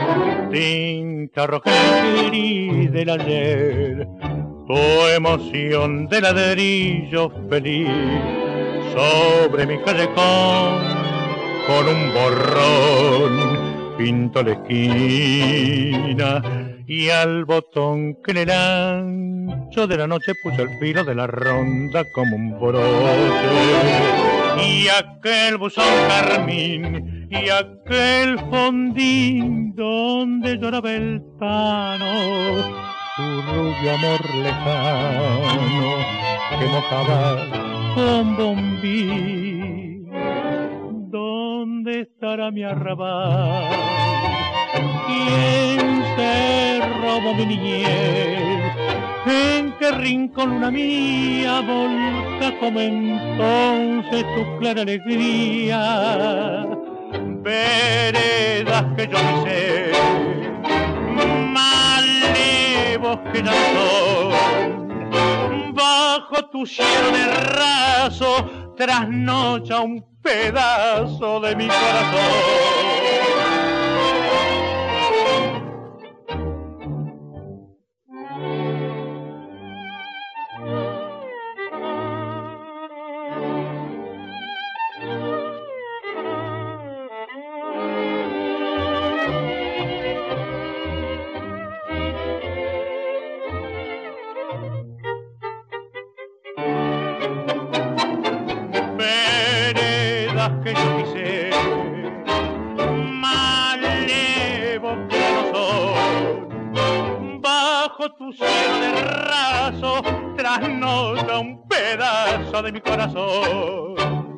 Tinta roja en el gris del ayer, tu emoción de ladrillo feliz sobre mi callejón, con un borrón pinto la esquina y al botón que en el ancho de la noche puso el filo de la ronda como un broche. Y aquel buzón carmín y aquel fondín donde lloraba el pano, su rubio amor lejano que mojaba con bombín. ¿Dónde estará mi arrabal? ¿Quién se robó mi niñez? ¿En qué rincón una mía volca como entonces tu clara alegría? Veredas que yo ni sé, malevos que ya no son, bajo tu cielo de raso trasnocha un pedazo de mi corazón. Que yo quise, malevo que no son, bajo tu cielo de raso trasnocha un pedazo de mi corazón.